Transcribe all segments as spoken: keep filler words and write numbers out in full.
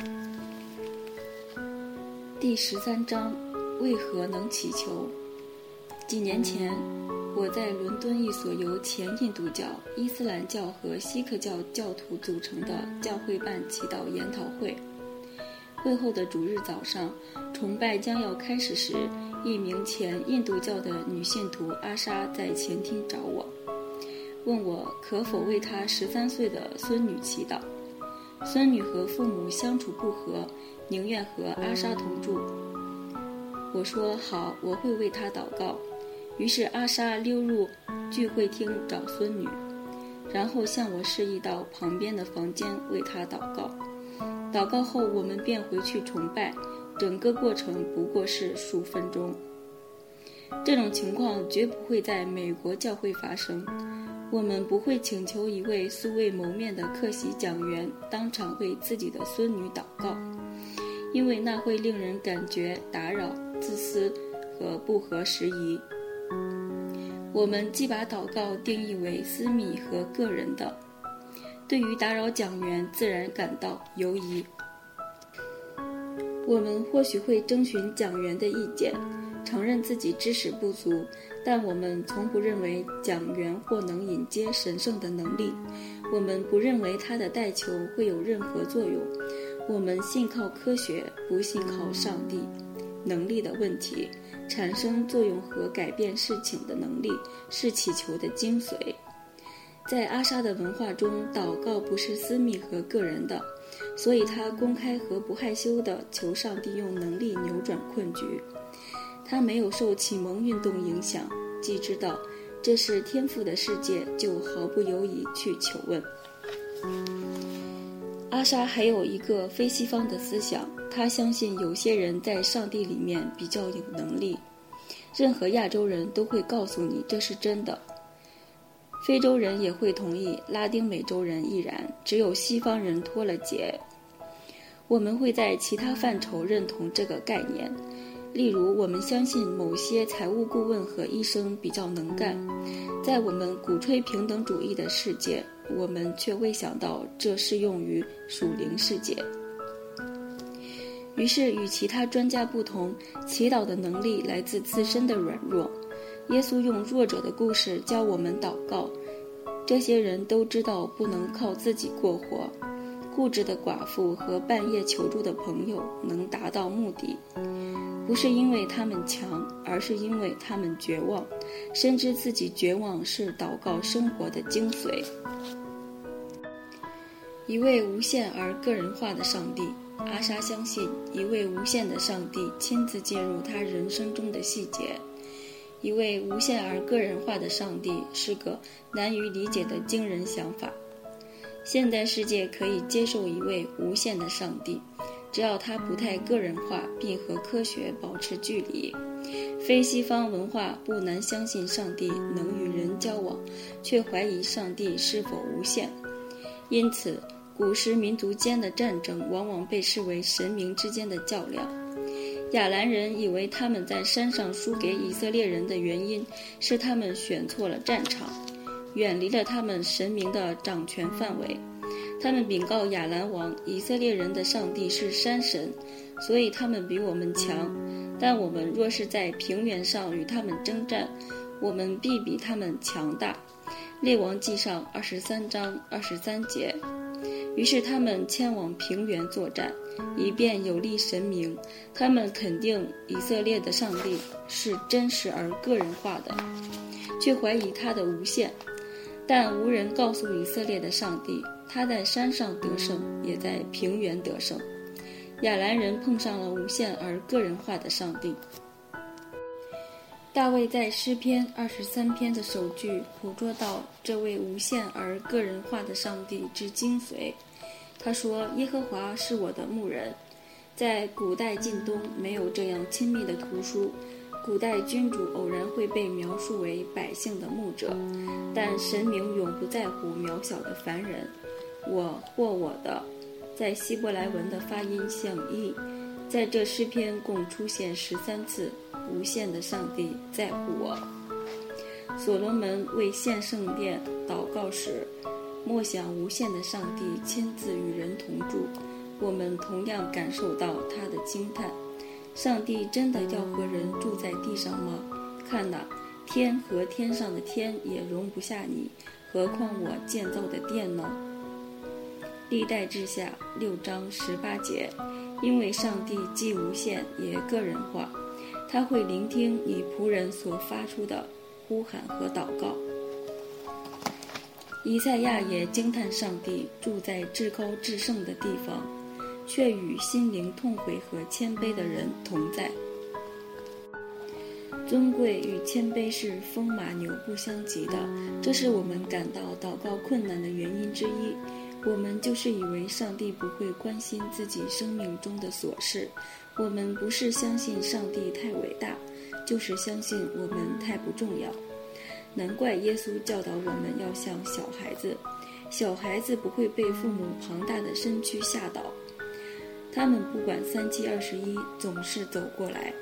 第十三章，为何能祈求？几年前，我在伦敦一所由前印度教、伊斯兰教和锡克教教徒组成的教会办祈祷研讨会。会后的主日早上，崇拜将要开始时，一名前印度教的女信徒阿莎在前厅找我，问我可否为她十三岁的孙女祈祷。孙女和父母相处不和，宁愿和阿莎同住。我说好，我会为她祷告。于是阿莎溜入聚会厅找孙女，然后向我示意到旁边的房间为她祷告。祷告后，我们便回去崇拜，整个过程不过是数分钟。这种情况绝不会在美国教会发生。我们不会请求一位素未谋面的客席讲员当场为自己的孙女祷告，因为那会令人感觉打扰、自私和不合时宜。我们既把祷告定义为私密和个人的，对于打扰讲员自然感到犹疑。我们或许会征询讲员的意见，承认自己知识不足，但我们从不认为讲员或能引接神圣的能力。我们不认为他的带球会有任何作用。我们信靠科学，不信靠上帝。能力的问题，产生作用和改变事情的能力，是祈求的精髓。在阿莎的文化中，祷告不是私密和个人的，所以他公开和不害羞地求上帝用能力扭转困局。他没有受启蒙运动影响，既知道这是天赋的世界，就毫不犹豫去求问。阿莎还有一个非西方的思想，他相信有些人在上帝里面比较有能力。任何亚洲人都会告诉你这是真的，非洲人也会同意，拉丁美洲人亦然，只有西方人脱了节。我们会在其他范畴认同这个概念，例如我们相信某些财务顾问和医生比较能干。在我们鼓吹平等主义的世界，我们却未想到这适用于属灵世界。于是与其他专家不同，祈祷的能力来自自身的软弱。耶稣用弱者的故事教我们祷告。这些人都知道不能靠自己过活，固执的寡妇和半夜求助的朋友能达到目的，不是因为他们强，而是因为他们绝望，深知自己绝望是祷告生活的精髓。一位无限而个人化的上帝，阿莎相信一位无限的上帝亲自介入他人生中的细节。一位无限而个人化的上帝是个难于理解的惊人想法。现代世界可以接受一位无限的上帝，只要他不太个人化，并和科学保持距离。非西方文化不难相信上帝能与人交往，却怀疑上帝是否无限。因此，古时民族间的战争往往被视为神明之间的较量。亚兰人以为他们在山上输给以色列人的原因是他们选错了战场，远离了他们神明的掌权范围。他们禀告亚兰王，以色列人的上帝是山神，所以他们比我们强。但我们若是在平原上与他们征战，我们必比他们强大。列王纪上二十三章二十三节。于是他们迁往平原作战，以便有利神明。他们肯定以色列的上帝是真实而个人化的，却怀疑他的无限。但无人告诉以色列的上帝，他在山上得胜，也在平原得胜。亚兰人碰上了无限而个人化的上帝。大卫在诗篇二十三篇的首句捕捉到这位无限而个人化的上帝之精髓。他说，耶和华是我的牧人。在古代近东没有这样亲密的图书，古代君主偶然会被描述为百姓的牧者，但神明永不在乎渺小的凡人。我或我的，在希伯来文的发音像一，在这诗篇共出现十三次。无限的上帝在乎我。所罗门为献圣殿祷告时，默想无限的上帝亲自与人同住， 我们同样感受到他的惊叹：上帝真的要和人住在地上吗？看哪，天和天上的天也容不下你，何况我建造的殿呢？历代志下六章十八节。因为上帝既无限也个人化，他会聆听你仆人所发出的呼喊和祷告。以赛亚也惊叹上帝住在至高至圣的地方，却与心灵痛悔和谦卑的人同在。尊贵与谦卑是风马牛不相及的，这是我们感到祷告困难的原因之一。我们就是以为上帝不会关心自己生命中的琐事，我们不是相信上帝太伟大，就是相信我们太不重要。难怪耶稣教导我们要像小孩子，小孩子不会被父母庞大的身躯吓倒，他们不管三七二十一，总是走过来。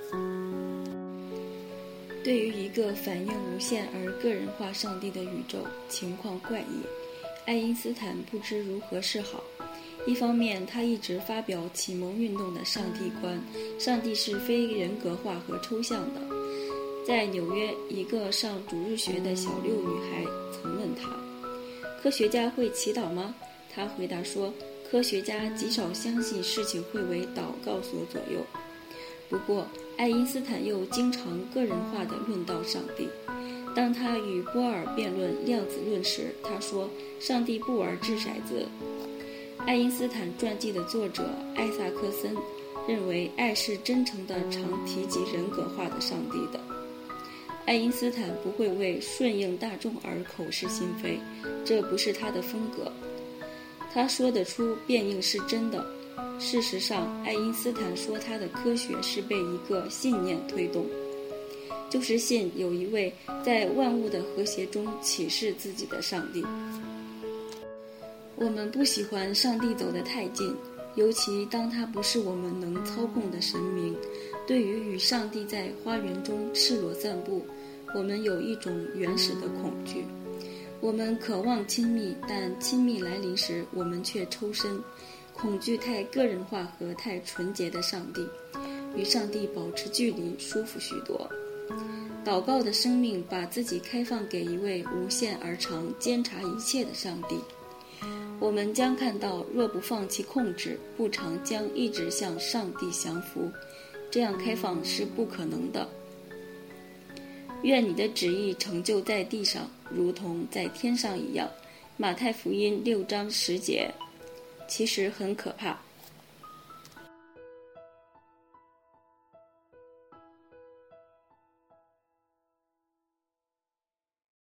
对于一个反映无限而个人化上帝的宇宙，情况怪异。爱因斯坦不知如何是好。一方面，他一直发表启蒙运动的上帝观，上帝是非人格化和抽象的。在纽约，一个上主日学的小六女孩曾问他：科学家会祈祷吗？他回答说，科学家极少相信事情会为祷告所左右。不过，爱因斯坦又经常个人化地论到上帝。当他与波尔辩论量子论时，他说上帝不玩掷骰子。爱因斯坦传记的作者艾萨克森认为，爱是真诚地常提及人格化的上帝的。爱因斯坦不会为顺应大众而口是心非，这不是他的风格。他说得出辩应是真的。事实上，爱因斯坦说他的科学是被一个信念推动，就是信有一位在万物的和谐中启示自己的上帝。我们不喜欢上帝走得太近，尤其当他不是我们能操控的神明。对于与上帝在花园中赤裸散步，我们有一种原始的恐惧。我们渴望亲密，但亲密来临时，我们却抽身，恐惧太个人化和太纯洁的上帝。与上帝保持距离，舒服许多。祷告的生命把自己开放给一位无限而长、监察一切的上帝。我们将看到，若不放弃控制，不常将一直向上帝降服，这样开放是不可能的。愿你的旨意成就在地上，如同在天上一样。马太福音六章十节。其实很可怕，